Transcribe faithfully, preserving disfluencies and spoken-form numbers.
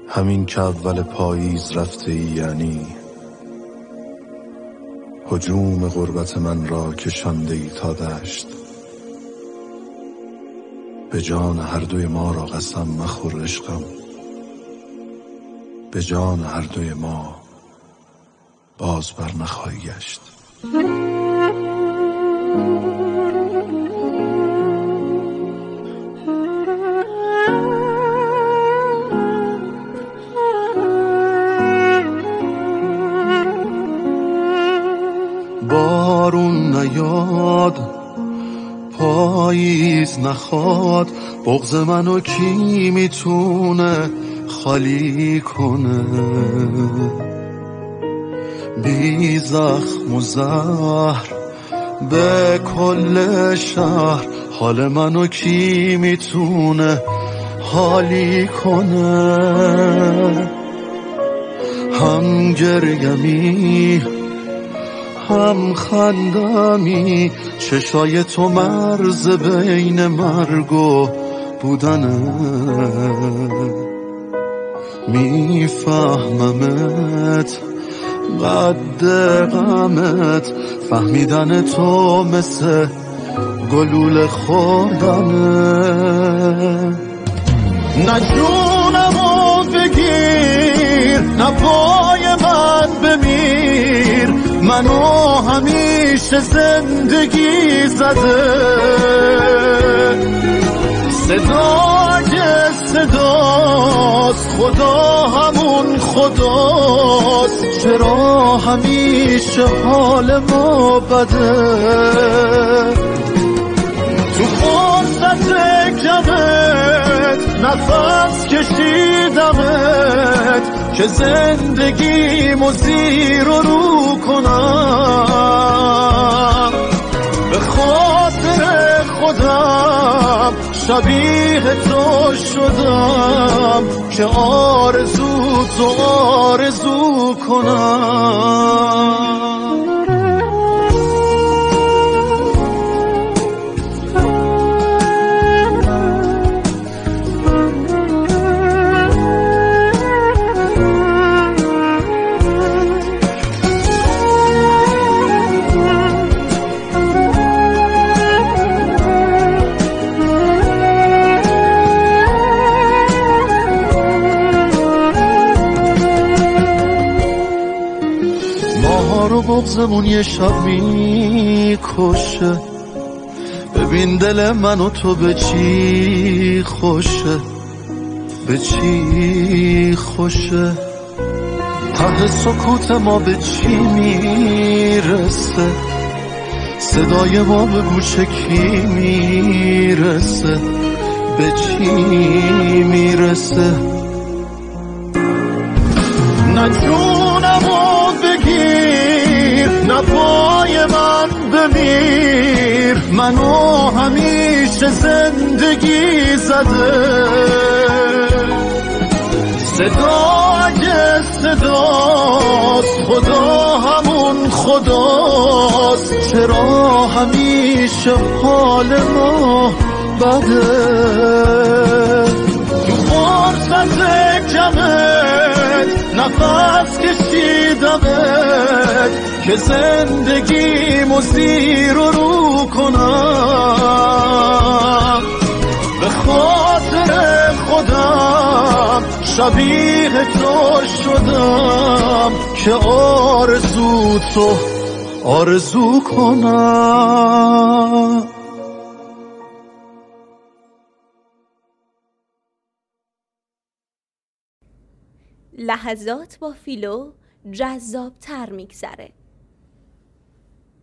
همین که اول پاییز رفته ای، یعنی هجوم غربت من را کشانده ای تا دشت. به جان هر دوی ما را قسم مخور عشقم، به جان هر دوی ما باز بر نخواهی گشت. بارون نیاد، پاییز نخواد، بغض منو کی میتونه خالی کنه؟ بی زخم و زهر به کل شهر، حال منو کی میتونه حالی کنه؟ هم گریمی هم خندمی، چشای تو مرز بین مرگ و بودنه. میفهممت قد غمت، فهمیدن تو مثل گلوله خوردنه. نه جونمو بگیر، نه پای من بمیر، منو همیشه زندگی زده. صدا که صداست، خدا همون خداست، چرا همیشه حال ما بده؟ تو فرصت کمت نفس کشیدمت که زندگیمو زیر و رو کنم. به خاطر خودم شبیه تو شدم که آرزو تو آرزو کنم. بغضمون یه شب میکشه، ببین دل من و تو به چی خوشه، به چی خوشه. ته سکوت ما به چی میرسه، صدای ما به گوش کی میرسه، به چی میرسه. نه جونمو بگیر، نه پای من بمیر، منو همیشه زندگی زده. صدا که صداست، خدا همون خداست، چرا همیشه حال ما بده؟ تو فرصت کمت نفس کشیدمت که زندگیمو زیر و رو کنم. به خاطر خودم شبیه تو شدم که آرزو تو آرزو کنم. لحظات با فیلو جذاب تر میگذره.